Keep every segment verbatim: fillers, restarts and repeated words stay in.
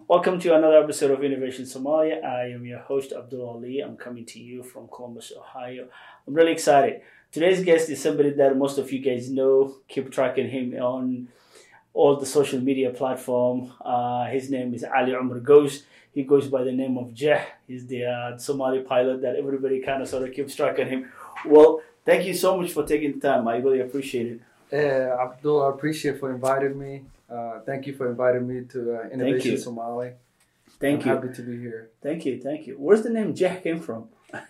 Welcome to another episode of Innovation Somalia. I am your host, Abdul Ali. I'm coming to you from Columbus, Ohio. I'm really excited. Today's guest is somebody that most of you guys know. Keep tracking him on all the social media platform. Uh, his name is Ali Umar Goes. He goes by the name of Jah. He's the uh, Somali pilot that everybody kind of sort of keeps track on him. Well, thank you so much for taking the time. I really appreciate it. Yeah, Abdul, I appreciate for inviting me. Uh, thank you for inviting me to uh, Innovation you. Somali. Thank I'm you. happy to be here. Thank you. Thank you. Where's the name Jah came from?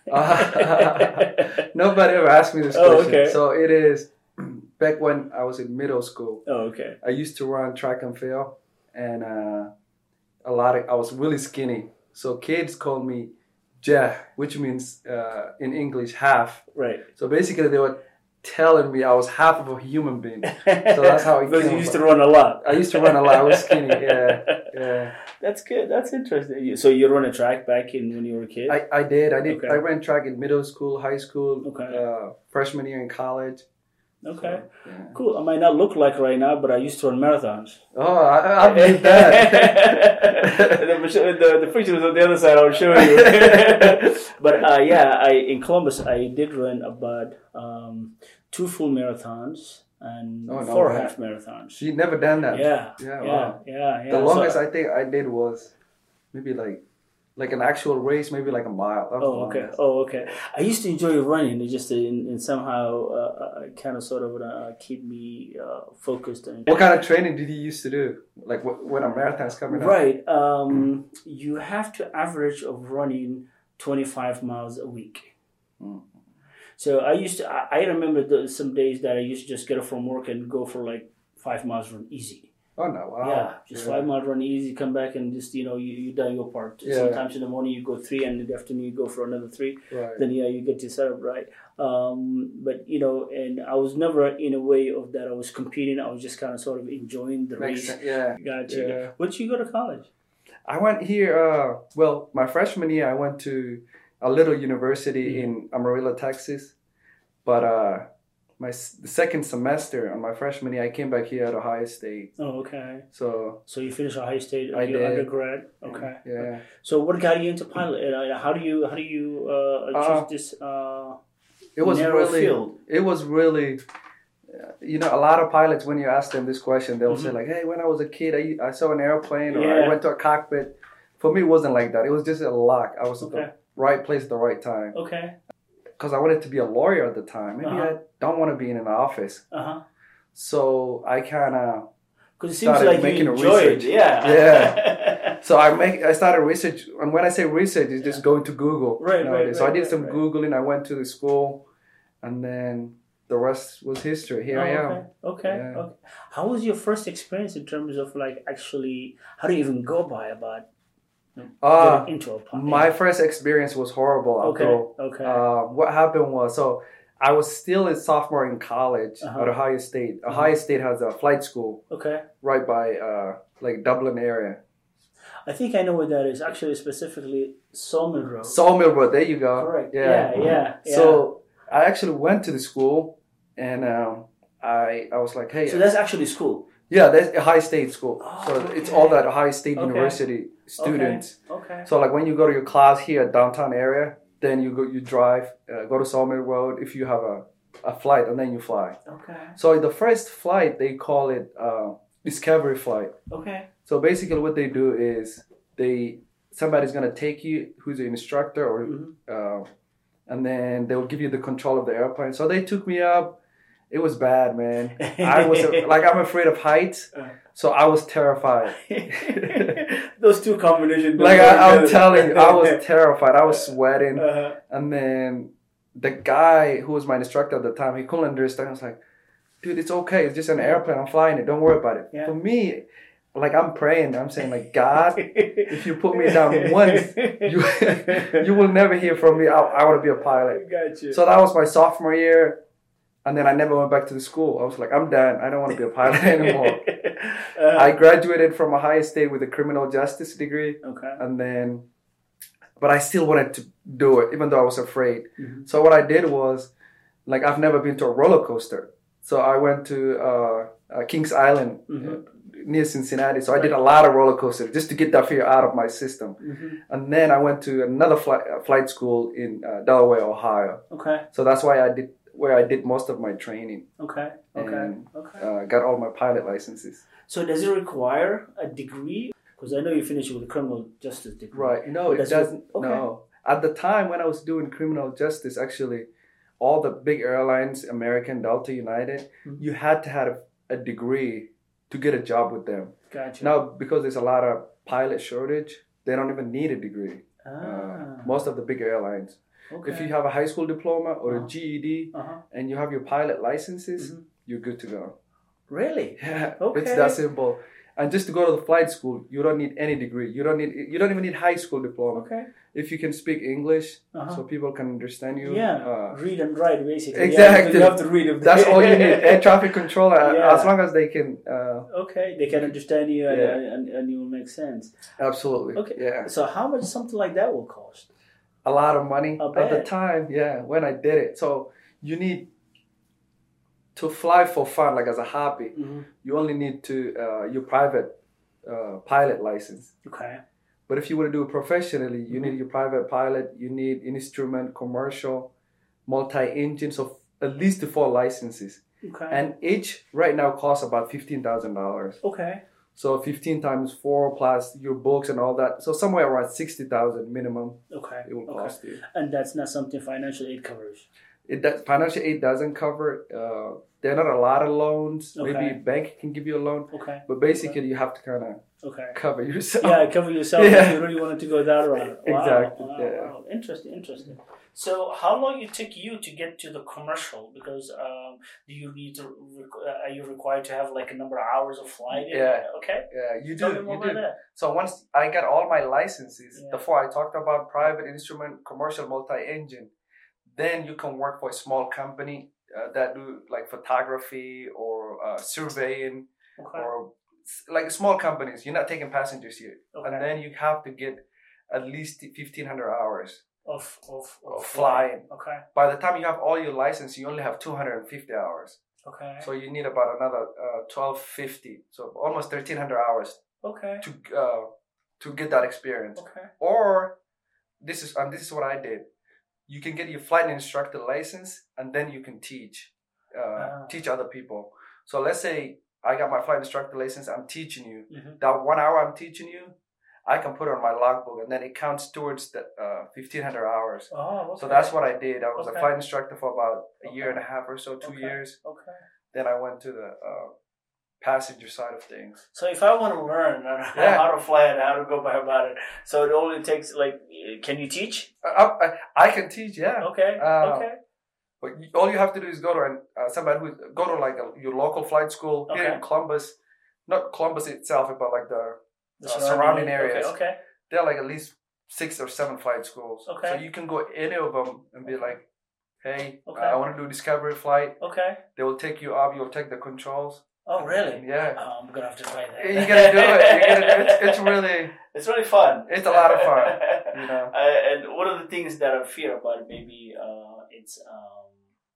Uh, nobody ever asked me this Oh, question. okay. So it is back when I was in middle school. Oh, okay. I used to run track and field, and uh, a lot of I was really skinny. So kids called me Jah, which means uh, in English half. Right. So basically, they were telling me I was half of a human being. So that's how it Because came you used about. to run a lot. I used to run a lot. I was skinny. Yeah, yeah. That's good. That's interesting. You- So you run a track back in when you were a kid? I, I did. I did. Okay. I ran track in middle school, high school, Okay. uh, freshman year in college. Okay. So, yeah. Cool. I might not look like right now, but I used to run marathons. Oh, I, I believe that. the, the, the picture was on the other side. I'll show you. But uh, yeah, I in Columbus, I did run about um, two full marathons and Oh, no four way. half marathons. She never done that. Yeah. Yeah, Yeah. wow. Yeah. Yeah. The So- longest I think I did was maybe like like an actual race, maybe like a mile. That was the Oh, okay. longest. Oh, okay. I used to enjoy running. It just in, in somehow uh, kind of sort of uh, keep me uh, focused. And What kind of training did you used to do? Like wh- when a marathon's coming up? right. Um, you have to average of running twenty-five miles a week. Mm. So I used to. I, I remember the, some days that I used to just get up from work and go for like five miles run easy. Oh no! Wow. Yeah, just Yeah. five miles run easy. Come back and just you know you you done your part. Yeah. Sometimes in the morning you go three, and in the afternoon you go for another three. Right. Then yeah, you get to set up right. Um, but you know, and I was never in a way of that I was competing. I was just kind of sort of enjoying the Makes race. sense. Yeah. Gotcha. Yeah. When did you go to college? I went here. Uh, well, my freshman year, I went to a little university in Amarillo, Texas. But uh, my s- the second semester on my freshman year, I came back here at Ohio State. Oh, okay. So So you finished Ohio State, I your did. undergrad. Okay. yeah, So what got you into pilot? Uh, How do you how do you uh, choose Uh, this uh, it was narrow really, field? it was really, uh, you know, a lot of pilots when you ask them this question, they'll say Mhm. like, "Hey, when I was a kid, I, I saw an airplane or Yeah. I went to a cockpit." For me, it wasn't like that. It was just a luck. I was at Okay. the right place at the right time Okay. because I wanted to be a lawyer at the time. Maybe Uh-huh. I don't want to be in an office, Uh huh. so I kind of. Because it seems Started like you making a enjoy it. research. Yeah. Yeah. So I make I started research, and when I say research, it's just going to Google. Right, nowadays. right, So I right, did right, some right. Googling. I went to the school, and then the rest was history. Here I am. Oh, okay. Okay. Yeah. Okay. How was your first experience in terms of like actually how do you even go by about you know, Uh, getting into a pilot? my first experience was horrible. Okay. Abdul. Okay. Uh, what happened was so. I was still a sophomore in college Uh-huh. at Ohio State. Uh-huh. Ohio State has a flight school okay. right by uh, like Dublin area. I think I know what that is. Actually, specifically Sawmill Road. Sawmill Road. There you go. Correct. Yeah. Yeah. Yeah. yeah. So I actually went to the school, and um, I I was like, hey, So that's actually school. yeah, that's Ohio State school. Oh, so okay. it's all that Ohio State Okay. University students. Okay. So like when you go to your class here at downtown area, then you go you drive, uh, go to Sawmill Road if you have a, a flight, and then you fly. Okay. So the first flight they call it uh, discovery flight. Okay. So basically what they do is they somebody's gonna take you who's an instructor or Mhm. uh, and then they'll give you the control of the airplane. So they took me up. It was bad, man. I was like, I'm afraid of heights, so I was terrified. Those two combinations. Like I, I'm telling you, I was terrified. I was sweating, Uh-huh. and then the guy who was my instructor at the time, he couldn't understand. I was like, "Dude, it's okay. It's just an airplane. I'm flying it. Don't worry about it." Yeah. For me, like I'm praying. I'm saying, like, God, if you put me down once, you you will never hear from me. I, I want to be a pilot. Gotcha. So that was my sophomore year. And then I never went back to the school. I was like, I'm done. I don't want to be a pilot anymore. uh, I graduated from Ohio State with a criminal justice degree. okay. And then, but I still wanted to do it, even though I was afraid. Mm-hmm. So what I did was, like, I've never been to a roller coaster. So I went to uh, uh, Kings Island Mm-hmm. uh, near Cincinnati. So I Right. did a lot of roller coasters just to get that fear out of my system. Mm-hmm. And then I went to another flight, uh, flight school in uh, Delaware, Ohio. Okay. So that's why I did where I did most of my training. Okay. Okay. And, Okay. Uh, got all my pilot licenses. So does it require a degree? Because I know you finished with a criminal justice degree. Right. No, But it does doesn't. okay. No. At the time when I was doing criminal justice, actually, all the big airlines, American, Delta, United, Mhm. you had to have a degree to get a job with them. Gotcha. Now, because there's a lot of pilot shortage, they don't even need a degree. Ah. Uh, most of the big airlines. Okay. If you have a high school diploma or Uh-huh. a G E D Uh-huh. and you have your pilot licenses, Mhm. you're good to go. Really? Yeah, Okay. it's that simple. And just to go to the flight school, you don't need any degree. You don't need. You don't even need high school diploma. Okay. If you can speak English, Uh-huh. so people can understand you. Yeah. uh, read and write, basically. Exactly. Yeah, you have to read it. that's all you need. Air traffic controller, uh, Yeah. as long as they can. Uh, Okay, they can understand you and, Yeah. and, and it will make sense. absolutely. Okay. Yeah. So how much something like that will cost? A lot of money I at the bet. time. Yeah, when I did it. So you need to fly for fun, like as a hobby. Mm-hmm. You only need to uh, your private uh, pilot license. Okay. But if you want to do it professionally, you Mhm. need your private pilot, you need instrument, commercial, multi-engine, so at least the four licenses. Okay. And each right now costs about fifteen thousand dollars. okay. So fifteen times four plus your books and all that. So somewhere around sixty thousand minimum Okay. it will okay. cost you. And that's not something financial aid covers. It does, financial aid doesn't cover, uh, there are not a lot of loans. Okay. Maybe a bank can give you a loan. Okay. But basically you have to kind of Okay. cover yourself. Yeah, cover yourself Yeah. if you really wanted to go that route. Wow, Exactly, Wow, yeah. wow. Interesting, interesting. So, how long it took you to get to the commercial? Because um, do you need to? Rec- uh, are you required to have like a number of hours of flight? Yeah. Okay. Yeah, you Tell do. me more You about do. that. So once I got all my licenses, Yeah. the four I talked about, private, instrument, commercial, multi-engine, then you can work for a small company uh, that do like photography or uh, surveying Okay. or s- like small companies. You're not taking passengers here. Okay. And then you have to get at least fifteen hundred hours Of of of flying. Okay. By the time you have all your license, you only have two hundred fifty hours. Okay. So you need about another uh, twelve fifty. So almost thirteen hundred hours okay. to uh, to get that experience. Okay. Or this is and this is what I did. You can get your flight instructor license and then you can teach uh, Ah. teach other people. So let's say I got my flight instructor license. I'm teaching you. Mhm. That one hour I'm teaching you, I can put it on my logbook and then it counts towards the uh, fifteen hundred hours. Oh. Okay. So that's what I did. I was Okay. a flight instructor for about a year Okay. and a half or so, two Okay. years. Okay. Then I went to the uh, passenger side of things. So if I want to learn Yeah. how to fly and how to go by about it, so it only takes like, can you teach? I, I, I can teach, yeah. Okay. Uh, okay. But you, all you have to do is go to an, uh, somebody who go to like a, your local flight school here Okay. in Columbus, not Columbus itself, but like the The uh, surrounding area. areas. Okay. Okay. There are like at least six or seven flight schools. Okay. So you can go any of them and be like, hey, Okay. uh, I want to do a discovery flight. Okay. They will take you up. You'll take the controls. Oh, really? Yeah. Oh, I'm gonna have to try that. You gotta do it. You gotta, it's, it's really, It's really fun. it's a lot of fun. You know. Uh, and one of the things that I fear about it, maybe uh, it's um,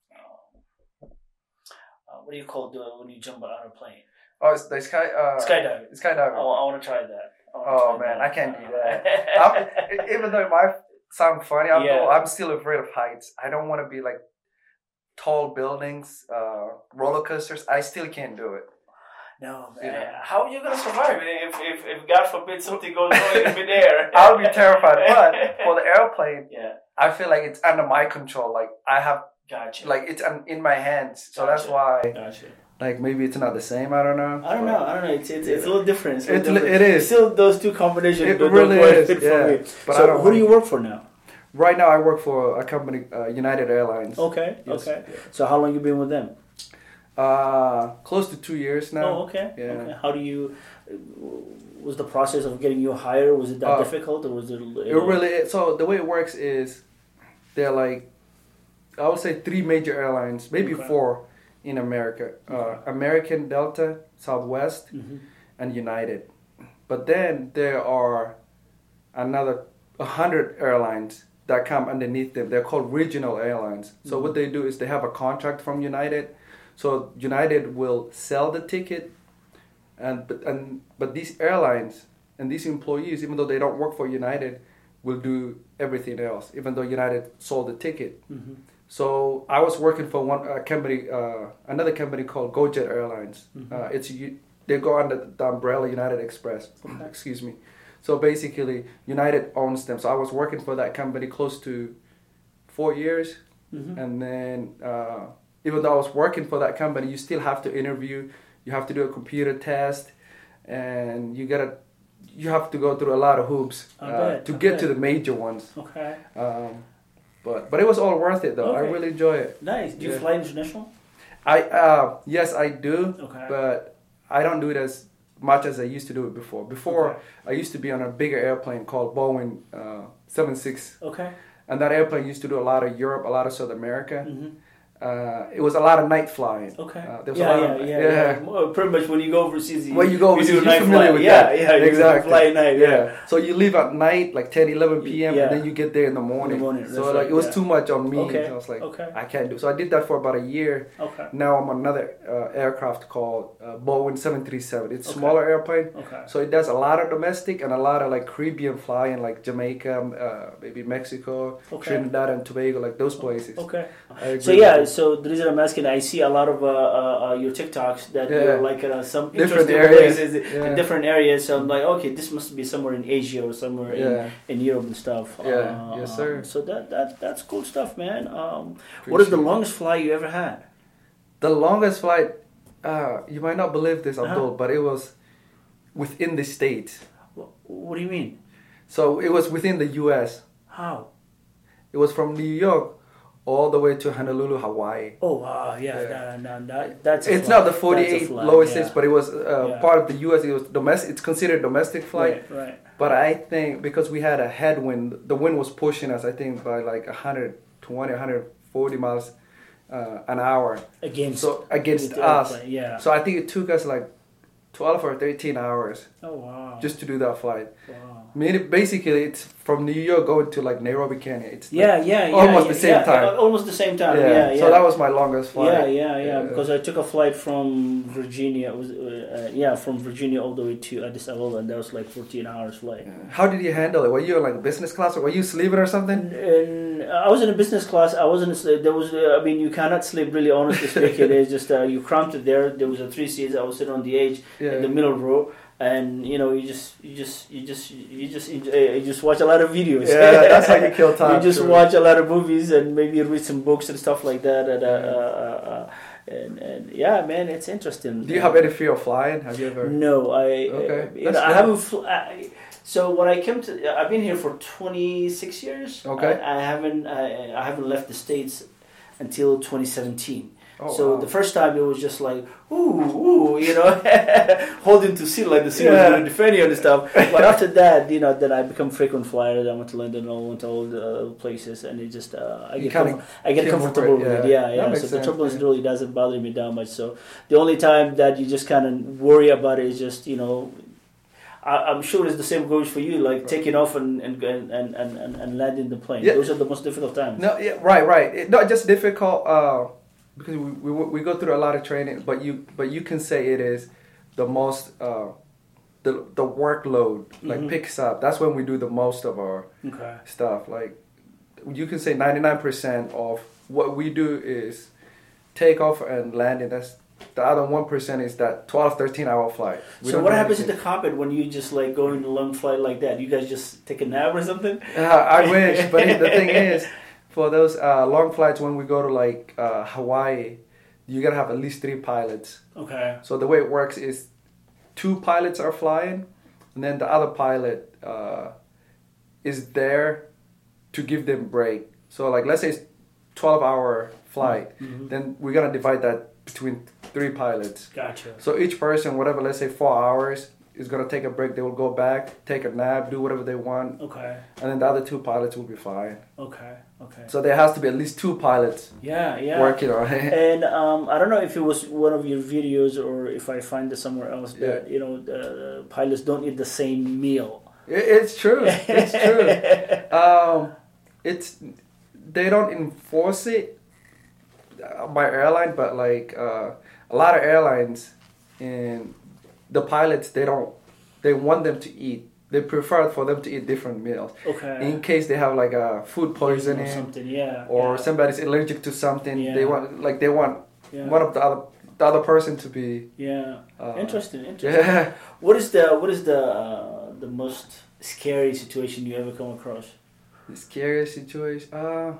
um, uh, what do you call it when you jump out of a plane? Oh, it's the sky. Uh, Skydiving. Skydiving. Oh, I want to try that. I wanna Oh try man, that. I can't do that. Uh, I'm, even though it might sound funny, I'm, Yeah. I'm still afraid of heights. I don't want to be like tall buildings, uh, roller coasters. I still can't do it. No, man. You know. How are you gonna survive if, if, if God forbid something goes wrong in midair? I'll be terrified. But for the airplane, yeah, I feel like it's under my control. Like I have, gotcha. like it's un- in my hands. So that's Gotcha. why, gotcha. like maybe it's not the same. I don't know. I don't But know. I don't know. It's it's, it's a little different. It's, a little It's li- different. it is. Still, those two combinations. It don't, really don't quite is, fit yeah. for me. But I So, don't who want do you to- work for now? Right now, I work for a company, uh, United Airlines. Okay. Yes. Okay. So, how long you been with them? Uh, close to two years now. Oh, okay. Yeah. Okay. How do you? Was the process of getting you hired, was it that Uh, difficult, or was it? It really is. So the way it works is they're like, I would say three major airlines, maybe Okay. four in America. Uh, American, Delta, Southwest, hmm and United. But then there are another one hundred airlines that come underneath them. They're called regional airlines. So Mhm. what they do is they have a contract from United. So United will sell the ticket, and but and but these airlines and these employees, even though they don't work for United, will do everything else. Even though United sold the ticket. Mm-hmm. So I was working for one uh, company, uh, another company called GoJet Airlines. Mm-hmm. Uh, it's they go under the umbrella United Express. Okay. Excuse me. So basically, United owns them. So I was working for that company close to four years, Mm-hmm. and then uh, even though I was working for that company, you still have to interview. You have to do a computer test, and you gotta you have to go through a lot of hoops I uh, bet, to I get bet. to the major ones. Okay. Um, but but it was all worth it though. I Okay. really enjoy it. Nice. Do you Yeah. fly international? I uh, yes I do, Okay. but I don't do it as much as I used to do it before. Before Okay. I used to be on a bigger airplane called Boeing uh, seven six, Okay. and that airplane used to do a lot of Europe, a lot of South America. Mm-hmm. Uh, it was a lot of night flying. Okay. Uh, there was yeah, a lot yeah, of, yeah, yeah. yeah. Well, pretty much when you go overseas, you, When you go overseas, you do you're night familiar flight. with yeah, that. Yeah, you Exactly. fly at night. Yeah. Yeah. So you leave at night, like ten, eleven p.m., Yeah. and then you get there in the morning. In the morning, So that's like right, it was yeah. too much on me. Okay. So I was like, Okay. I can't do. So I did that for about a year. Okay. Now I'm on another uh, aircraft called uh, Boeing seven thirty-seven. It's a Okay. smaller airplane. Okay. So it does a lot of domestic and a lot of like Caribbean flying, like Jamaica, uh, maybe Mexico, Okay. Trinidad and Tobago, like those places. Okay. I agree So with yeah, you. so the reason I'm asking, I see a lot of uh, uh, uh, your TikToks that Yeah. you're like uh, some Different interesting areas. places Yeah. in different areas. So I'm like, okay, this must be somewhere in Asia or somewhere Yeah. in, in Europe and stuff. Yeah. Uh, Yes, sir. So that that that's cool stuff, man. Um, what is the Appreciate it. longest flight you ever had? The longest flight, uh, you might not believe this, Abdul, Uh-huh. but it was within the States. What, what do you mean? So it was within the U S. How? It was from New York all the way to Honolulu, Hawaii. Oh wow, yeah, Yeah. No, no, that, that's a It's flight. not the That's a forty-eight flight, lowest yeah. states, but it was uh, Yeah. part of the U S. It was domestic. It's considered domestic flight. Right, right. But I think because we had a headwind, the wind was pushing us, I think, by like one hundred twenty, one hundred forty miles uh, an hour. Against So against the us. airplane, yeah. So I think it took us like twelve or thirteen hours Oh wow. just to do that flight. wow. I mean, it- basically, it's from New York going to like Nairobi, Kenya. It's like- Yeah, yeah, yeah. Almost yeah, the same yeah, time. uh, Almost the same time. Yeah, yeah. So that was my longest flight. Yeah, yeah, yeah. Because I took a flight from Virginia. It was uh, uh, yeah, from Virginia all the way to Addis Ababa, and that was like fourteen hours flight. How did you handle it? Were you in like business class or were you sleeping or something? And, and I was in a business class. I wasn't. There was. Uh, I mean, you cannot sleep. Really, honestly speaking, it's just uh, you cramped it there. There was a three seats. I was sitting on the edge Yeah. in the middle row. And you know, you just, you just, you just, you just, enjoy, you just watch a lot of videos. Yeah, that's how you kill time. You just too. watch a lot of movies and maybe read some books and stuff like that. And, uh, uh, uh, and, and yeah, man, it's interesting. Do you have any fear of flying? Have you ever? No, I. Okay, Uh, you that's know, I good. haven't. Fl- I, so when I came to, I've been here for twenty-six years. Okay. I, I haven't. I, I haven't left the States until twenty seventeen. Oh, so wow. the first time it was just like, ooh, ooh, you know, holding to seat like the seat Yeah. was going to defend you and stuff. But after that, you know, then I become frequent flyer. I went to London, I went to all the other places, and it just uh, I You get kinda com- I get came over comfortable it, with it. yeah. Yeah, That yeah. makes So sense, the turbulence yeah. really doesn't bother me that much. So the only time that you just kind of worry about it is just, you know. I, I'm sure it's the same goes for you, like taking off and and and and, and, and landing the plane. Yeah. Those are the most difficult times. No, yeah, right, right. It, not just difficult uh, because we, we we go through a lot of training, but you but you can say it is the most uh, the the workload like Mhm. picks up. That's when we do the most of our Okay. stuff. Like you can say ninety-nine percent of what we do is take off and landing. That's the other one percent is that twelve, thirteen hour flight. We So don't what do happens in anything. the cockpit when you just like go in a long flight like that? You guys just take a nap or something? Uh, I wish, but the thing is, for those uh, long flights when we go to like uh, Hawaii, you gotta have at least three pilots. Okay. So the way it works is two pilots are flying, and then the other pilot uh, is there to give them break. So like let's say it's twelve hour flight, Mhm. then we're gonna divide that between three pilots. Gotcha. So each person, whatever, let's say four hours, is gonna take a break. They will go back, take a nap, do whatever they want, Okay. and then the other two pilots will be flying. Okay. Okay. So there has to be at least two pilots Yeah. Yeah. working on it. And um, I don't know if it was one of your videos or if I find it somewhere else that you know the pilots don't eat the same meal. It- It's true. It's true. Um, it's they don't enforce it. by airline, but like uh, a lot of airlines and the pilots, they don't, they want them to eat. They prefer for them to eat different meals. Okay. In case they have like a food poisoning or something, yeah. or yeah. somebody's allergic to something, Yeah. they want like they want Yeah. one of the other the other person to be. Yeah. Uh, interesting. Interesting. Yeah. What is the what is the uh, the most scary situation you ever come across? The scariest situation. Uh,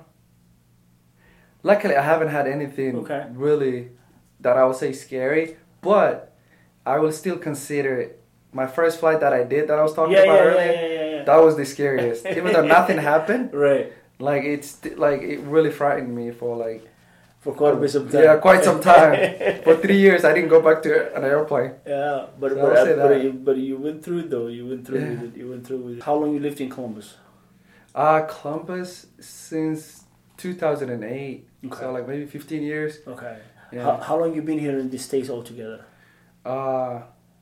luckily, I haven't had anything Okay. really that I would say scary, but I will still consider it. My first flight that I did that I was talking Yeah, about yeah, earlier, yeah, yeah, yeah, yeah. that was the scariest. Even though nothing happened, Right. like it's like it really frightened me for like For quite a bit of time. yeah, quite some time. For three years, I didn't go back to an airplane. Yeah, but So but, I'll say but, that. you, but you went through it though. You went through Yeah. with it. You went through with it. How long you lived in Columbus? Uh, Columbus since two thousand eight, Okay. so like maybe fifteen years. Okay. Yeah. How, how long you been here in the States altogether? Uh,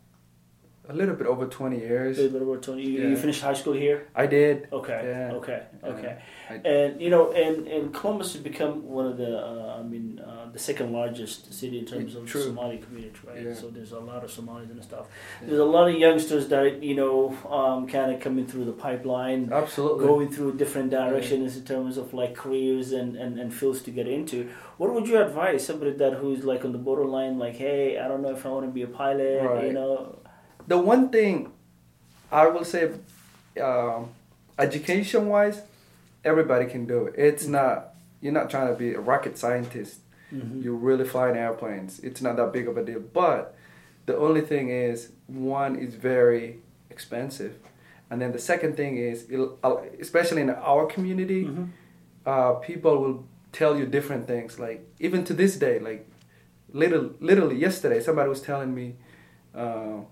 a little bit over twenty A years. little bit over twenty. You, Yeah. you finished high school here? I did. Okay. Yeah. Okay. Okay. I- And you know, and, and Columbus has become one of the, uh, I mean, uh, the second largest city in terms of True. the Somali community, right? Yeah. So there's a lot of Somalis and stuff. Yeah. There's a lot of youngsters that you know, um, kind of coming through the pipeline, Absolutely. going through different directions in terms of like careers and, and, and fields to get into. What would you advise somebody that who's like on the borderline, like, hey, I don't know if I want to be a pilot, Right. you know? The one thing I will say, um, education wise, everybody can do it. It's not, you're not trying to be a rocket scientist. Mm-hmm. You're really flying airplanes. It's not that big of a deal. But the only thing is, one is very expensive. And then the second thing is, it'll, especially in our community, Mm-hmm. uh, people will tell you different things. Like, even to this day, like, little, literally yesterday, somebody was telling me, uh,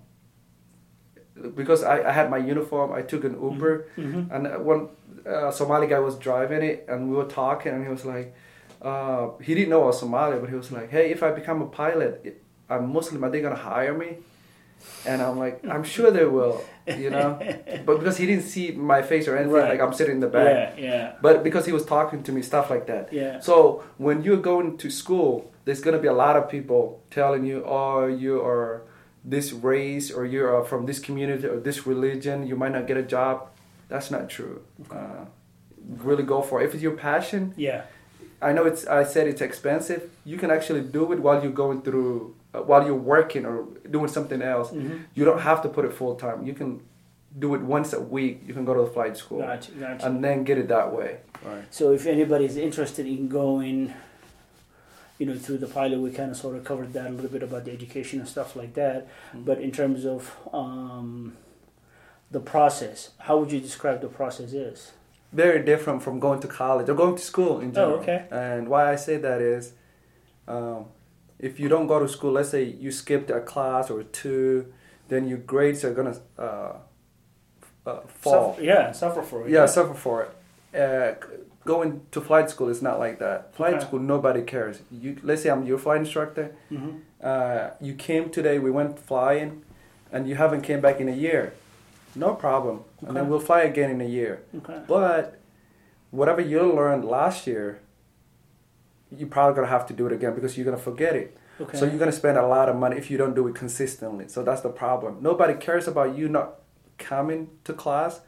because I, I had my uniform, I took an Uber, Mm-hmm. and one uh, Somali guy was driving it, and we were talking, and he was like, uh, he didn't know I was Somali, but he was like, hey, if I become a pilot, it, I'm Muslim, are they gonna hire me? And I'm like, I'm sure they will, you know, but because he didn't see my face or anything, Right. like I'm sitting in the back. Yeah, yeah. But because he was talking to me, stuff like that. Yeah. So when you're going to school, there's gonna be a lot of people telling you, oh, you are this race, or you are from this community or this religion, you might not get a job. That's not true. Uh, really go for it. If it's your passion, Yeah. I know it's. I said it's expensive. You can actually do it while you're going through, uh, while you're working or doing something else. Mm-hmm. You don't have to put it full time. You can do it once a week. You can go to the flight school Gotcha, gotcha. and then get it that way. Right. So if anybody's interested in going, you know, through the pilot, we kind of sort of covered that a little bit about the education and stuff like that. Mhm. But in terms of um, the process, how would you describe the process is? Very different from going to college or going to school in general. Oh, okay. And why I say that is, um, if you don't go to school, let's say you skipped a class or two, then your grades are gonna uh, uh, fall. Suffer, yeah, suffer for it. Yeah, suffer for it. Uh, going to flight school is not like that. Flight Okay. school, nobody cares. You let's say I'm your flight instructor. Mm-hmm. Uh, you came today, we went flying, and you haven't came back in a year. No problem. And then Okay. we'll fly again in a year. Okay. But whatever you learned last year, you're probably gonna have to do it again because you're gonna forget it. Okay. So you're gonna spend a lot of money if you don't do it consistently. So that's the problem. Nobody cares about you not coming to class,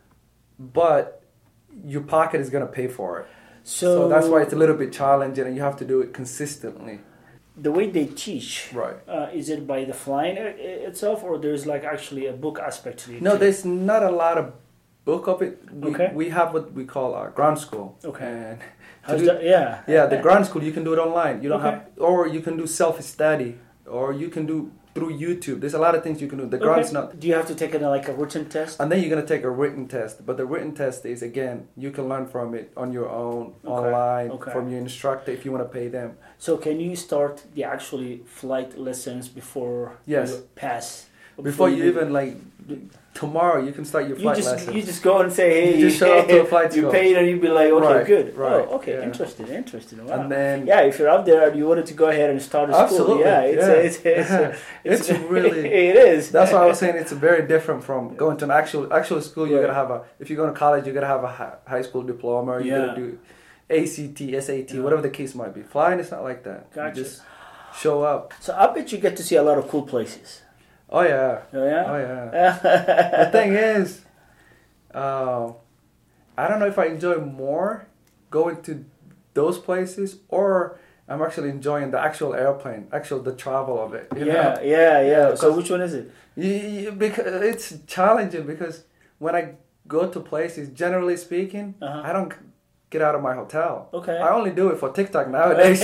but your pocket is gonna pay for it. so, So that's why it's a little bit challenging, and you have to do it consistently. the way they teach, Right. uh, is it by the flying i- i- itself, or there's like actually a book aspect to it? No, too? there's not a lot of book of it. We, Okay. we have what we call our ground school. Okay. And to How's do- that? Yeah. Yeah, the ground school you can do it online. You don't Okay. have, or you can do self study, or you can do through YouTube. There's a lot of things you can do. The ground's Okay. not, Do you have to take a, like a written test? and then you're gonna take a written test. But the written test is again, you can learn from it on your own, Okay, online, okay. from your instructor if you want to pay them. So can you start the actually flight lessons before Yes. you pass? Before you even like tomorrow, you can start your you flight just lessons. you just go and say, hey, You just show up to a flight you school. paid, and you'd be like, okay, Right, good, right, oh, okay, yeah. interesting, interesting. Wow. And then yeah, if you're out there and you wanted to go ahead and start a school, Absolutely, yeah, it's yeah. it's it's, it's, It's really- it is. that's why I was saying it's very different from going to an actual actual school. You're Right. gonna have a if you're going to college, you're gonna have a hi- high school diploma. You're Yeah. gonna do A C T, S A T, Yeah. whatever the case might be. Flying is not like that. Gotcha. You just show up. So I bet you get to see a lot of cool places. Oh yeah. Oh yeah. Oh yeah. The thing is, uh, I don't know if I enjoy more going to those places or I'm actually enjoying the actual airplane, actual the travel of it. You yeah, know? yeah, yeah. So because- which one is it? You, you, because it's challenging because when I go to places, generally speaking, Uh-huh. I don't get out of my hotel. Okay. I only do it for TikTok nowadays.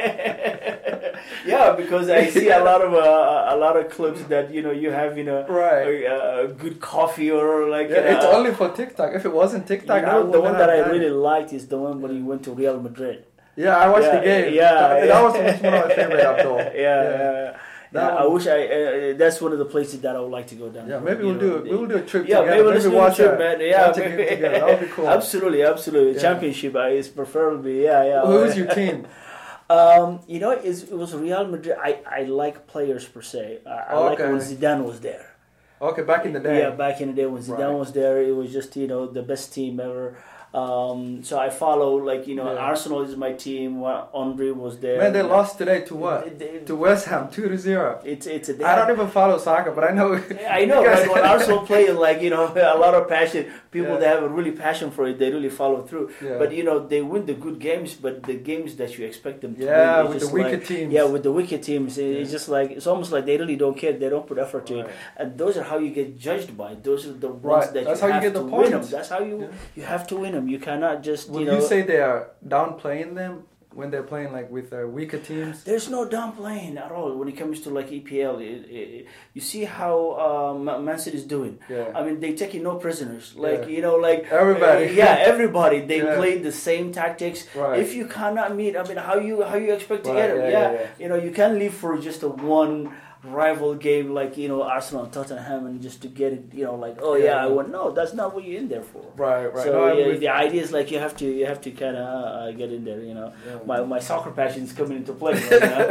Yeah, because I see a lot of uh, a lot of clips that you know you have you know Right. a, a good coffee or like Yeah, it's uh, only for TikTok. If it wasn't TikTok, you I know, wouldn't the one have that I done really it. liked is the one when you went to Real Madrid. Yeah, I watched Yeah, the game. yeah, that, yeah. that was one of my favorite Abdul. yeah, yeah. yeah. That Yeah, I one- wish I. Uh, that's one of the places that I would like to go down. Yeah, to, maybe you we'll know, do it. We'll do a trip Yeah, together. maybe let's do a watch trip, a, man. Yeah, watch a game maybe. together. That would be cool. Absolutely, absolutely. Yeah. Championship uh, is preferably. Yeah, yeah. Who's your team? Um, you know, it's, it was Real Madrid. I, I like players per se. I, I like Okay. when Zidane was there. Okay, back in the day. Yeah, back in the day when Zidane Right. was there, it was just you know the best team ever. Um, so I follow like you know Yeah. Arsenal is my team. When Henry was there. Man, they lost today to what? They- they- To West Ham, two to zero. It's it's a. I don't even follow soccer, but I know. I know, you guys- right? When Arsenal play, like you know, a lot of passion. People Yeah. that have a really passion for it, they really follow through. Yeah. But you know, they win the good games, but the games that you expect them to Yeah, win, it's with the just weaker like, teams. Yeah, with the wicked teams, it- it's Yeah. just like it's almost like they really don't care. They don't put effort to it, Right. and those are how you get judged by. Those are the ones Right. that That's you how you have get to the win them. points. That's how you Yeah. you have to win them. You cannot just Would you you, know. say they are downplaying them when they're playing like with uh, weaker teams? There's no downplaying at all when it comes to like E P L. It, it, you see how uh, Ma- Man City is doing. Yeah. I mean, they taking no prisoners. Like Yeah. you know, like Everybody. uh, yeah, everybody. They Yeah. play the same tactics. Right. If you cannot meet, I mean, how you how you expect to Right, get them? yeah, Yeah, yeah, yeah. you know, you can't leave for just a one rival game like you know Arsenal and Tottenham and just to get it. You know, like oh yeah, Yeah. I won. No, that's not what you're in there for. Right, right. So No, I'm yeah, with- the idea is like you have to you have to kind of uh, get in there. You know, Yeah. my my soccer passion is coming into play right now.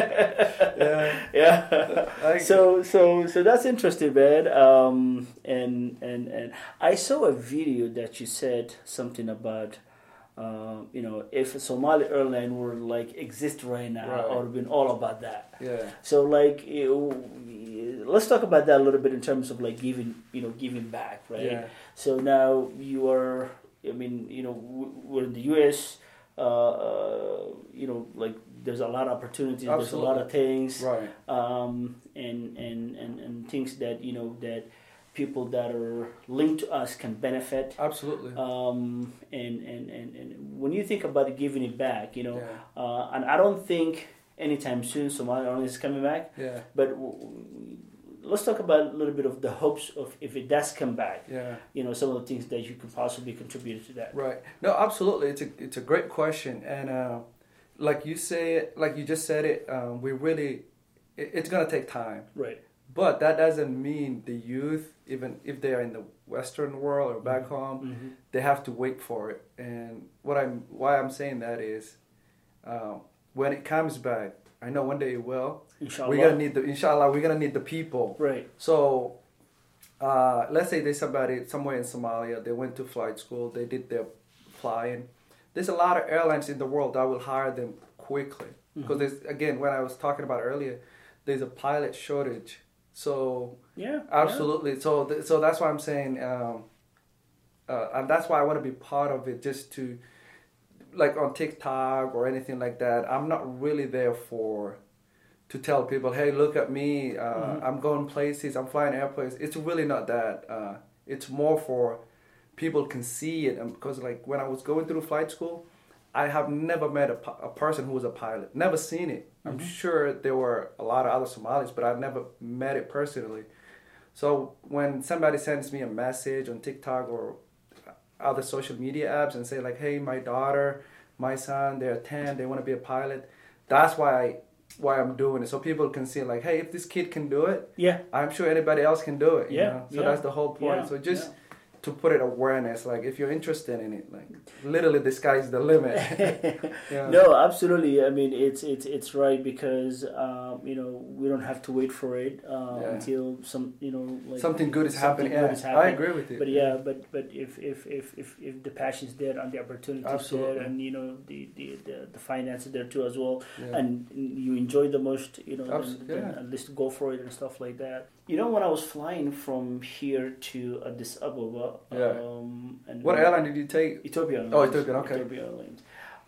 Yeah. yeah. I- So so so that's interesting, man. Um, and and and I saw a video that you said something about. Uh, you know, if a Somali airline were like exist right now, Right. I would have been all about that. Yeah. So like, you, let's talk about that a little bit in terms of like giving, you know, giving back, right? Yeah. So now you are, I mean, you know, w- we're in the U S. Uh, uh, you know, like there's a lot of opportunities. There's a lot of things, Right. um, and, and and and things that you know that people that are linked to us can benefit. Absolutely. Um, and, and, and, and when you think about giving it back, you know, Yeah. uh, and I don't think anytime soon Somali Airlines is coming back. Yeah. But w- w- let's talk about a little bit of the hopes of if it does come back. Yeah. You know, some of the things that you could possibly contribute to that. Right. No, absolutely. It's a it's a great question, and uh, like you say, like you just said it, um, we really, it, it's gonna take time. Right. But that doesn't mean the youth, even if they are in the Western world or back home, Mm-hmm. they have to wait for it. And what I'm why I'm saying that is, uh, when it comes back, I know one day it will. Inshallah. We're gonna need the inshallah. We're gonna need the people. Right. So, uh, let's say there's somebody somewhere in Somalia. They went to flight school. They did their flying. There's a lot of airlines in the world that will hire them quickly because there's again when I was talking about earlier, there's a pilot shortage. So Yeah. absolutely. So th- so that's why I'm saying, um, uh, and that's why I want to be part of it. Just to like on TikTok or anything like that. I'm not really there for to tell people, hey, look at me. Uh, Mhm. I'm going places. I'm flying airplanes. It's really not that. Uh, it's more for people can see it, and because like when I was going through flight school, I have never met a, pi- a person who was a pilot. Never seen it. I'm Mhm. sure there were a lot of other Somalis, but I've never met it personally. So when somebody sends me a message on TikTok or other social media apps and say like, hey, my daughter, my son, they're ten, they want to be a pilot. That's why I, why I'm doing it. So people can see like, hey, if this kid can do it, Yeah. I'm sure anybody else can do it. You Yeah, know? So yeah. that's the whole point. Yeah, So just to put it awareness. Like if you're interested in it, like literally the sky's the limit. Yeah. No, absolutely. I mean, it's it's it's right because um, you know we don't have to wait for it uh, yeah. until some you know like something good is something happening. Good Yeah, is happening. I agree with you. But yeah, but but if if if if, if the passion's there and the opportunity's Absolutely. there and you know the the, the, the finances there too as well, yeah. and you enjoy the most, you know, Abs- then, yeah. then at least go for it and stuff like that. You know, when I was flying from here to Addis Ababa, yeah. um, and what airline did you take? Ethiopia Airlines. Oh, Ethiopian. Okay. Ethiopia Airlines.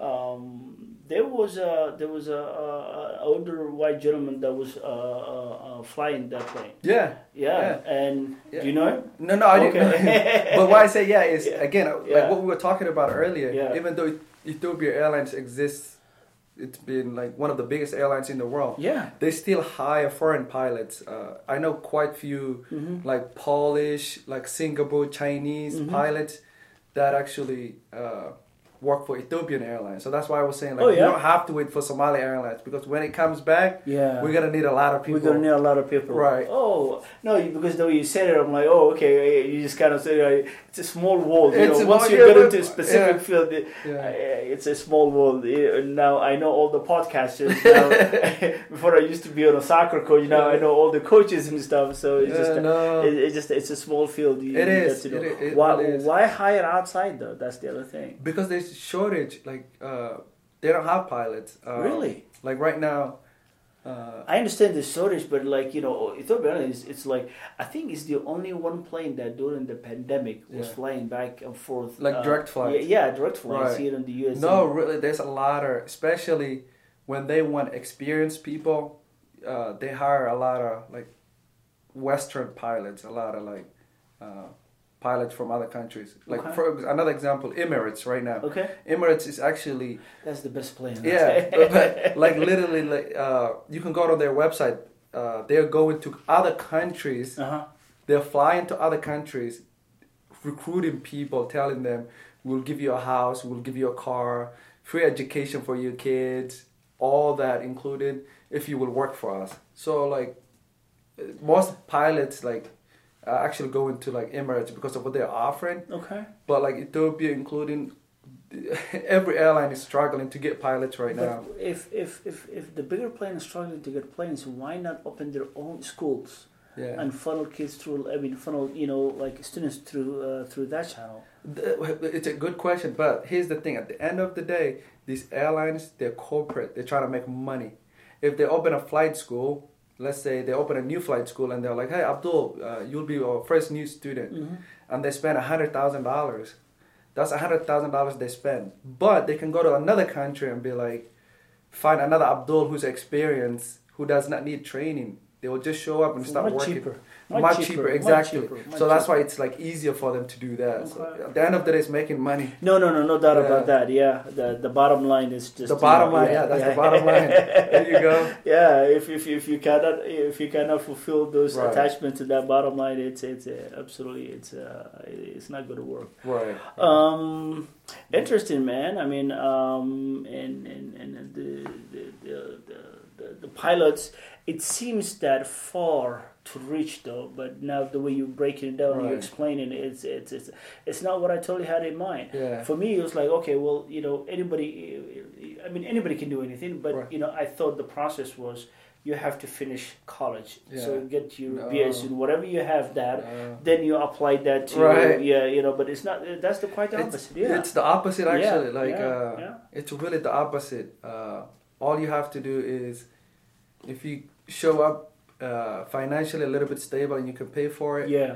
Um, there was a there was a, a, a older white gentleman that was uh, uh, uh, flying that plane. Yeah. Yeah, yeah. and yeah. do you know him? No, no, I okay. didn't. But why I say yeah is yeah. again like yeah. what we were talking about earlier. Yeah. Even though Ethiopia Airlines exists, it's been like one of the biggest airlines in the world. Yeah, they still hire foreign pilots. Uh, I know quite few mm-hmm. like Polish, like Singapore, Chinese mm-hmm. pilots that actually uh, work for Ethiopian Airlines. So that's why I was saying like oh, yeah? you don't have to wait for Somali Airlines because when it comes back, yeah, we're gonna need a lot of people. We're gonna need a lot of people. Right. Oh no, you, because the way you said it, I'm like, oh okay. You just kind of say like, it's a small world. You It's know, a once small- you yeah, get into a but- specific yeah. field, it, Yeah. uh, it's a small world. Uh, Now I know all the podcasters. Now, before I used to be on a soccer coach. Now Yeah. I know all the coaches and stuff. So it's Yeah, just, no. it, it's just, it's a small field. You, It you is. get to know. It- it why, really is. why hire outside though? That's the other thing. Because there's shortage. Like uh, they don't have pilots. Uh, Really? Like right now. Uh, I understand the shortage, but like you know, Ethiopia Airlines, it's like I think it's the only one plane that during the pandemic was Yeah. flying back and forth, Like uh, direct flights. Yeah, yeah, direct flights Right. here in the U S. No, really, there's a lot of, especially when they want experienced people, uh, they hire a lot of like Western pilots, a lot of like uh, pilots from other countries. Like Okay. for ex- another example, Emirates right now. Okay, Emirates is actually that's the best plane. yeah, but, but, like literally, like uh, you can go to their website. Uh, they're going to other countries. Uh huh. They're flying to other countries, recruiting people, telling them, we'll give you a house, we'll give you a car, free education for your kids, all that included if you will work for us. So like most pilots like uh, actually go into like Emirates because of what they're offering. Okay. But like Ethiopia, including every airline is struggling to get pilots right But now. if, if if if the bigger plane is struggling to get planes, why not open their own schools Yeah. and funnel kids through? I mean, funnel you know like students through uh, through that channel. The- It's a good question, but here's the thing. At the end of the day, these airlines, they're corporate. They're trying to make money. If they open a flight school, let's say they open a new flight school and they're like, hey, Abdul, uh, you'll be our first new student. Mm-hmm. And they spend one hundred thousand dollars. That's one hundred thousand dollars they spend. But they can go to another country and be like, find another Abdul who's experienced, who does not need training. They will just show up and start Much working. cheaper. Much, Much cheaper, cheaper, much exactly. cheaper, much so that's cheaper. why it's like easier for them to do that. So Okay. at the end of the day, it's making money. No, no, no, no doubt Yeah. about that. Yeah, the the bottom line is just The you bottom know, line, yeah, that's the bottom line. There you go. Yeah, if if if you cannot if you cannot fulfill those Right. attachments to that bottom line, it's it's uh, absolutely it's uh, it's not going to work. Right. Um, interesting, man. I mean, um, and and and the the the the, the, the pilots. It seems that far to reach though, but now the way you're breaking it down, Right. you're explaining it, it's it's it's it's not what I totally had in mind. Yeah. For me, it was like, okay, well, you know, anybody. I mean, anybody can do anything, but Right. you know, I thought the process was you have to finish college, Yeah. so get your No. B S in whatever you have that, Uh, then you apply that to Right. yeah, you know. But it's not. That's the quite the it's, opposite. Yeah. it's the opposite actually. Yeah, like yeah, uh, yeah. it's really the opposite. Uh, all you have to do is, if you show up uh, financially a little bit stable and you can pay for it. Yeah.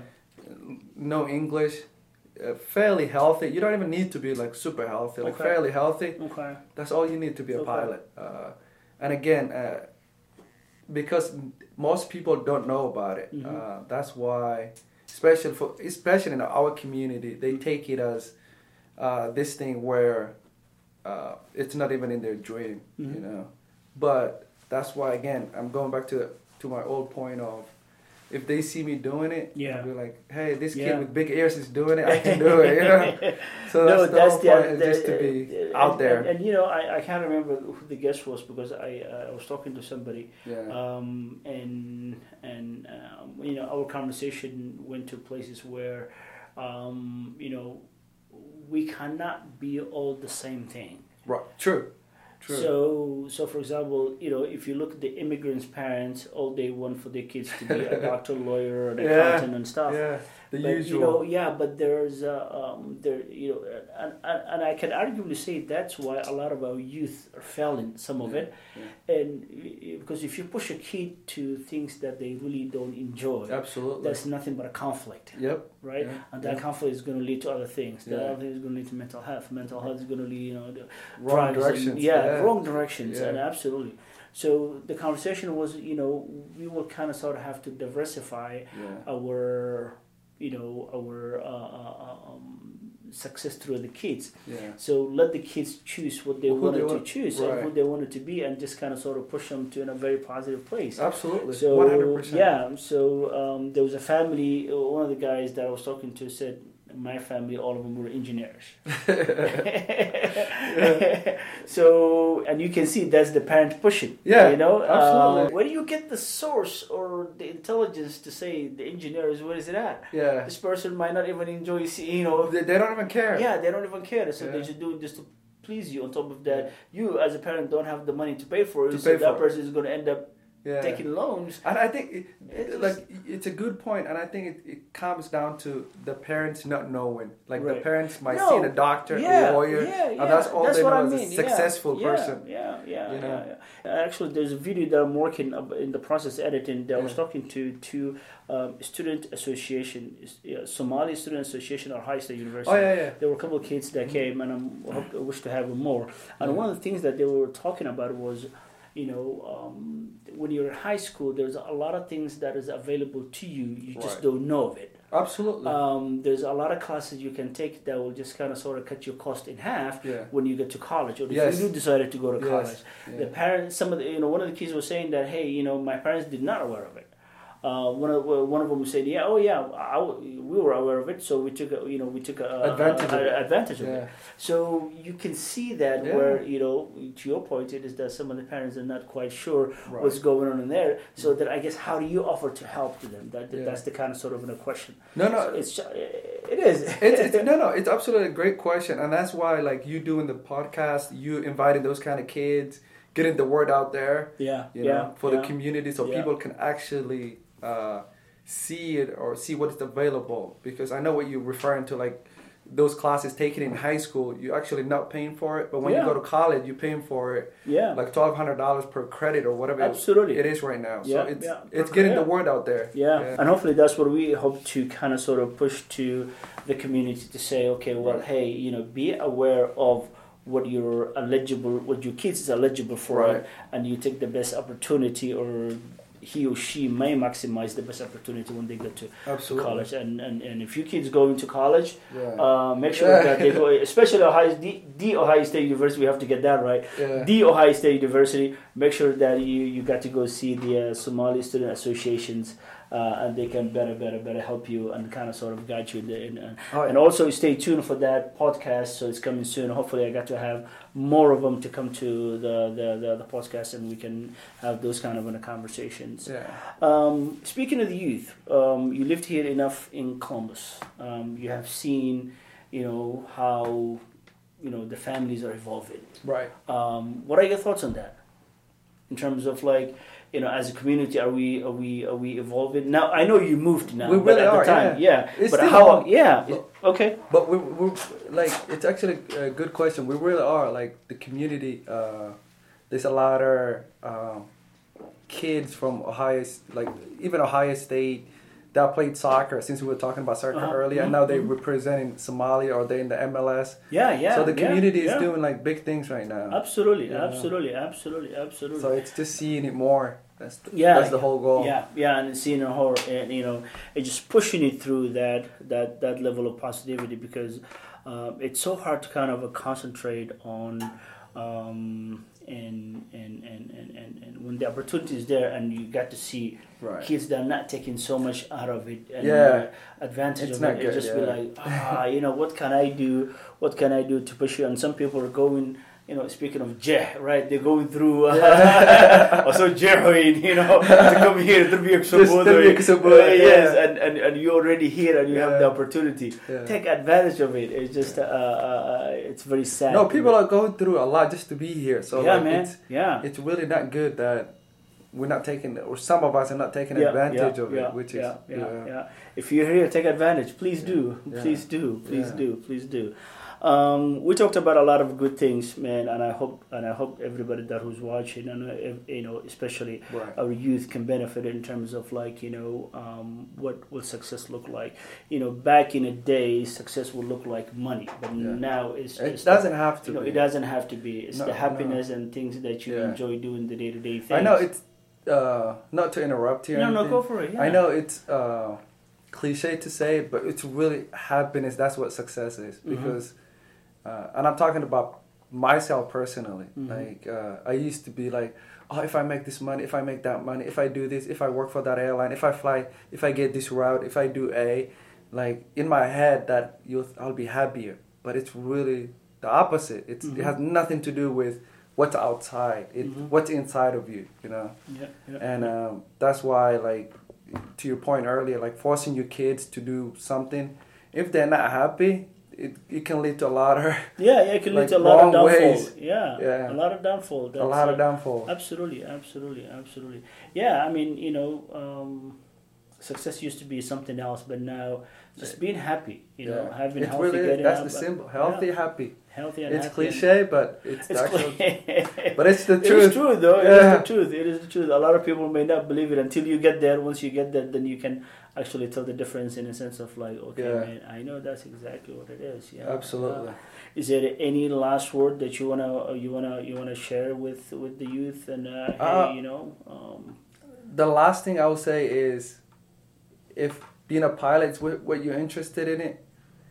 No English, uh, fairly healthy. You don't even need to be like super healthy. Like Okay. fairly healthy. Okay. That's all you need to be a Okay. pilot. Uh, and again, uh, because most people don't know about it, Mhm. uh, that's why, especially for especially in our community, they take it as uh, this thing where uh, it's not even in their dream, Mhm. you know. But that's why again, I'm going back to to my old point of, if they see me doing it, Yeah. they'll be like, hey, this kid Yeah. with big ears is doing it, I can do it, you know. So No, that's the that's whole the, point, is the- just to be uh, out and, there. And, and you know, I, I can't remember who the guest was because I uh, I was talking to somebody, Yeah. um, and and um, you know our conversation went to places where um, you know, we cannot be all the same thing. Right. True. True. So, so for example, you know, if you look at the immigrants' parents, all they want for their kids to be a doctor, lawyer, an Yeah. accountant, and stuff. Yeah. The But, usual. you know, yeah, but there's, uh, um, there, you know, and, and, and I can arguably say that's why a lot of our youth are failing, some of Yeah, it, and uh, because if you push a kid to things that they really don't enjoy, Absolutely. that's nothing but a conflict, Yep. right? Yeah, And that yeah. conflict is going to lead to other things. That Yeah. other thing is going to lead to mental health. Mental health is going to lead, you know, to Wrong drugs and- directions. yeah, Yeah. wrong directions, Yeah. and absolutely. So the conversation was, you know, we will kind of sort of have to diversify Yeah. our, you know, our uh, uh, um, success through the kids. Yeah. So let the kids choose what they Who wanted they to want- choose right. and who they wanted to be, and just kind of sort of push them to in a very positive place. Absolutely. So One hundred percent. yeah, so um, there was a family. uh, One of the guys that I was talking to said, "My family, all of them were engineers." So, and you can see that's the parent pushing. Yeah, you know, absolutely. Uh, where do you get the source or the intelligence to say the engineers? Where is it at? Yeah. This person might not even enjoy, see- you know. They, they don't even care. Yeah, they don't even care. So Yeah. they're just doing this to please you. On top of that, you as a parent don't have the money to pay for it, To so pay that for it. person is going to end up Yeah. taking loans. And I think it, It just- like it's a good point, and I think it, it comes down to the parents not knowing. Like the Right. parents might No. see a doctor, Yeah, a lawyer, yeah, yeah. and that's all they what know I is mean. a Yeah, successful yeah, person. Yeah, yeah, You know? yeah, yeah. Actually, there's a video that I'm working up in the process editing that I was Yeah. talking to to um, student association, yeah, Somali Student Association or High State University. Oh yeah, yeah. There were a couple of kids that came, and I'm, I hope- I wish to have more. And Yeah. one of the things that they were talking about was, you know, um, when you're in high school, there's a lot of things that is available to you. You just Right. don't know of it. Absolutely. Um, there's a lot of classes you can take that will just kind of sort of cut your cost in half Yeah. when you get to college, or if Yes. you do decided to go to Yes. college. Yeah. The parents, some of the, you know, one of the kids was saying that, hey, you know, my parents did not aware of it. Uh, one of well, one of them said, yeah, oh yeah, I, we were aware of it, so we took, a, you know, we took a, a- Advantage a- of it. advantage of Yeah. it. So you can see that Yeah. where, you know, to your point, it is that some of the parents are not quite sure Right. what's going on in there. So that I guess, how do you offer to help to them? That Yeah. that's the kind of sort of a question. No, no. So it's it is. it's, it's no, no. It's absolutely a great question, and that's why, like you doing the podcast, you inviting those kind of kids, getting the word out there, yeah, you yeah, know, for yeah. the community, so Yeah. people can actually uh, see it or see what is available. Because I know what you're referring to, like those classes taken in high school, you're actually not paying for it, but when Yeah. you go to college, you're paying for it, Yeah, like twelve hundred dollars per credit or whatever. Absolutely. it is right now. So Yeah, it's yeah. it's getting Yeah. the word out there. yeah, and hopefully that's what we hope to kind of sort of push to the community to say, okay, well, Right. hey, you know, be aware of what you're eligible, what your kids is eligible for, Right. and you take the best opportunity, or he or she may maximize the best opportunity when they get to Absolutely. college. And, and and if your kids go into college, Yeah. uh, make sure Yeah. that they go, especially Ohio, the, the Ohio State University. We have to get that right. Yeah. The Ohio State University. Make sure that you, you got to go see the uh, Somali student associations, uh, and they can better, better, better help you and kind of sort of guide you. In the, in, uh, Oh, yeah. And also stay tuned for that podcast. So it's coming soon. Hopefully, I got to have more of them to come to the the, the, the podcast, and we can have those kind of uh, conversations. Yeah. Um, speaking of the youth, um, you lived here enough in Columbus. Um, you have seen, you know, how, you know, the families are evolving. Right. Um, what are your thoughts on that? In terms of like, you know, as a community, are we are we are we evolving now? I know you moved now. We but really at are, the time, yeah. It's but still how? on. Yeah. it- okay. But we we like it's actually a good question. We really are like the community. Uh, there's a lot of uh, kids from Ohio, like even Ohio State, that played soccer. Since we were talking about soccer Uh-huh. earlier, and Mhm, now they're mhm. representing Somalia or they're in the M L S. Yeah. Yeah. so the yeah, community is yeah. doing like big things right now. Absolutely. Yeah. Absolutely. Absolutely. Absolutely. So it's just seeing it more. That's the, Yeah, that's the whole goal. Yeah, yeah, and seeing a whole, and you know, it's just pushing it through that that that level of positivity, because um, it's so hard to kind of uh, concentrate on, um, and, and, and, and, and, and when the opportunity is there, and you got to see Right. kids that are not taking so much out of it, and Yeah. uh, advantage It's of not it, it good, just be yeah. like, ah, you know, what can I do? What can I do to push you? And some people are going you know, speaking of Jeh, right? They're going through uh, also Jehoin, you know, to come here to be uh, yes, and, and and you're already here and you yeah. have the opportunity. Yeah. Take advantage of it. It's just uh, uh, it's very sad. No, people are going through a lot just to be here. So yeah, like, man. It's, yeah, it's really not good that we're not taking, or some of us are not taking yeah, advantage yeah, of yeah, it, which yeah, is yeah, yeah. yeah. If you're here, take advantage. Please yeah. do. Yeah. Please do. Please yeah. do. Please do. Um, we talked about a lot of good things, man, and I hope and I hope everybody that who's watching, and uh, you know, especially right. our youth, can benefit in terms of like you know um, what will success look like. You know, back in the day, success would look like money, but yeah. now it's it it's doesn't the, have to. You know, be. it doesn't have to be. It's no, the happiness no. and things that you yeah. enjoy doing the day to day things. I know it's uh, not to interrupt here. No, no, go for it. Yeah. I know it's uh, cliche to say, but it's really happiness. That's what success is because. Mm-hmm. Uh, and I'm talking about myself personally. Mm-hmm. Like uh, I used to be like, oh, if I make this money, if I make that money, if I do this, if I work for that airline, if I fly, if I get this route, if I do A, like in my head that you'll, I'll be happier. But it's really the opposite. It's mm-hmm. It has nothing to do with what's outside. It's mm-hmm. what's inside of you. You know. Yeah. yeah and yeah. Um, that's why, like, to your point earlier, like forcing your kids to do something, if they're not happy. It it can lead to a lot of yeah yeah it can lead like to a lot of downfall ways. yeah yeah a lot of downfall That's, a lot of downfall uh, absolutely absolutely absolutely yeah I mean you know um, success used to be something else, but now just being happy you know yeah. having it's healthy really, getting that's up, the symbol healthy yeah. happy healthy and it's happy cliche and, but it's, it's the actual cl- but it's the truth. It is true though yeah. It is the truth it is the truth. A lot of people may not believe it until you get there. Once you get there, then you can actually tell the difference in a sense of like, okay, yeah. man, I know that's exactly what it is. Yeah, absolutely. Yeah. Is there any last word that you wanna you wanna you wanna share with with the youth and uh, hey, uh, you know? Um, the last thing I will say is, if being a pilot is what you're interested in it,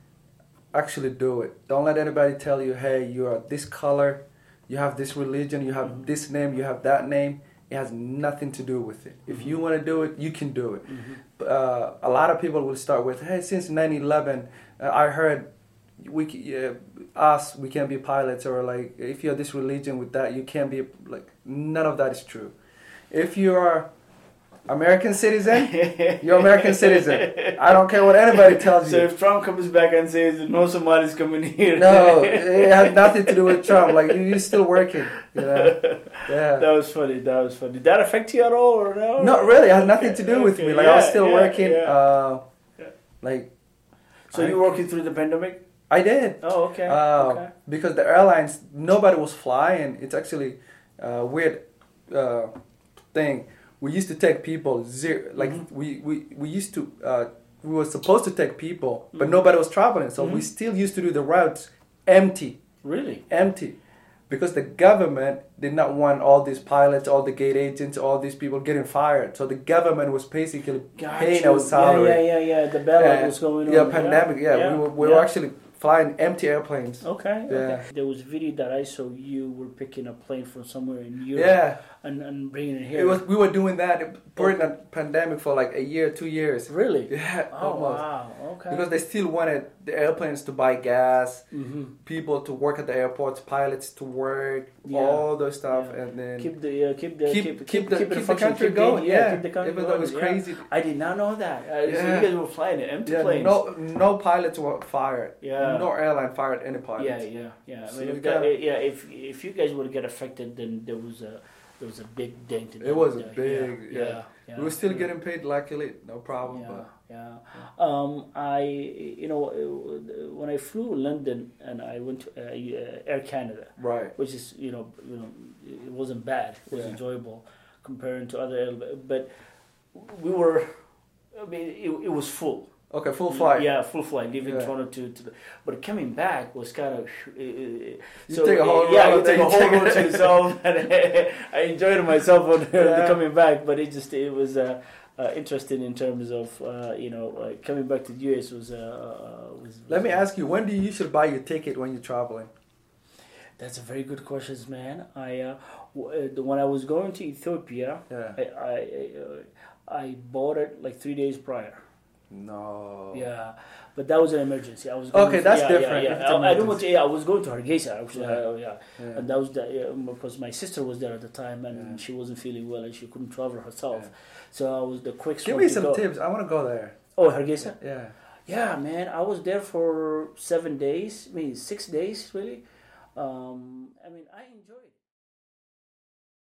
actually do it. Don't let anybody tell you, hey, you are this color, you have this religion, you have mm-hmm. this name, you have that name. It has nothing to do with it. If mm-hmm. you want to do it, you can do it. Mm-hmm. Uh, a lot of people will start with, hey, since nine eleven, uh, I heard we uh, us, we can't be pilots, or like, if you're this religion with that, you can't be, like, none of that is true. If you are American citizen, you're American citizen. I don't care what anybody tells so you. So if Trump comes back and says no Somalis coming here, no, it has nothing to do with Trump. Like, you're still working. You know? Yeah. That was funny. That was funny. Did that affect you at all, or no? Not really. It has nothing okay. to do with okay. me. Like, yeah, I was still yeah, working. Yeah. Uh, yeah. Like. So I, you were working through the pandemic? I did. Oh, okay. Uh, okay. Because the airlines, nobody was flying. It's actually a weird uh, thing. We used to take people zero, like mm-hmm. we, we, we used to, uh, we were supposed to take people, but mm-hmm. nobody was traveling. So mm-hmm. we still used to do the routes empty. Really? Empty. Because the government did not want all these pilots, all the gate agents, all these people getting fired. So the government was basically Got paying you. our salary. Yeah, yeah, yeah, yeah. The bailout was going on. Yeah, pandemic, yeah. yeah. We were, we yeah. were actually flying empty airplanes. Okay, yeah. okay. There was a video that I saw you were picking a plane from somewhere in Europe. Yeah. And, and bringing it here. It was, we were doing that during the pandemic for like a year, two years. Really? Yeah. Oh, almost. wow. Okay. Because they still wanted the airplanes to buy gas, mm-hmm. people to work at the airports, pilots to work, yeah. all those stuff, yeah. and then keep the uh, keep the keep keep, keep, keep, the, keep, keep the, the country keep going. the, yeah, keep the country even going. though it was yeah. crazy. I did not know that. Uh, yeah. So you guys were flying empty yeah, planes. No, no pilots were fired. Yeah. No airline fired any pilots. Yeah, yeah, yeah. So I mean, if gotta, that, yeah, if if you guys would get affected, then there was a there was a big dent. In it was a there. big. Yeah. Yeah. yeah, yeah. We were still yeah. getting paid, luckily, no problem. Yeah, but. yeah. Um, I, you know, when I flew London and I went to uh, Air Canada, right, which is, you know, you know, it wasn't bad. It was yeah. enjoyable comparing to other, but we were, I mean, it, it was full. Okay, full flight. Yeah, full flight, leaving yeah. Toronto to, to the, but coming back was kind of. Uh, you so take a whole yeah, road, you take a whole road to yourself, and I enjoyed myself on yeah. the coming back. But it just it was uh, uh, interesting in terms of uh, you know uh, coming back to the U S was. Uh, uh, was, was Let me uh, ask you, when do you usually buy your ticket when you're traveling? That's a very good question, man. I uh, w- uh, when I was going to Ethiopia, yeah. I I, uh, I bought it like three days prior. No. Yeah, but that was an emergency. I was going Okay, to, that's yeah, different. Yeah, If yeah. it's I, I don't want emergency. to. Yeah, I was going to Hargeisa actually. Yeah. Uh, yeah. Yeah. and that was the, yeah, because my sister was there at the time and Yeah. she wasn't feeling well and she couldn't travel herself. Yeah. So I was the quickest Give one me to some go. tips. I want to go there. Oh, Hargeisa. Yeah. Yeah, man, I was there for seven days. I mean, six days really. Um, I mean, I enjoyed it.